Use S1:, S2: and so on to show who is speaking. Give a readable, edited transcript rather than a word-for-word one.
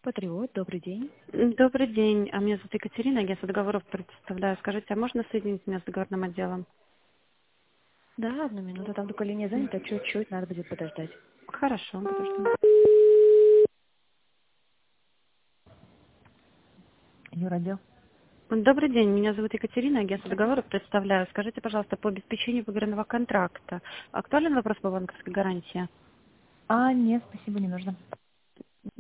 S1: Патриот, добрый день.
S2: Добрый день. Меня зовут Екатерина, агентство договоров представляю. Скажите, а можно соединить меня с договорным отделом?
S1: Да, одну минуту, там только линия занята, чуть-чуть, надо будет подождать.
S2: Хорошо, подожду.
S1: Юродел.
S2: Добрый день, меня зовут Екатерина, агентство договоров представляю. Скажите, пожалуйста, по обеспечению выигранного контракта. Актуален вопрос по банковской гарантии?
S1: Нет, спасибо, не нужно.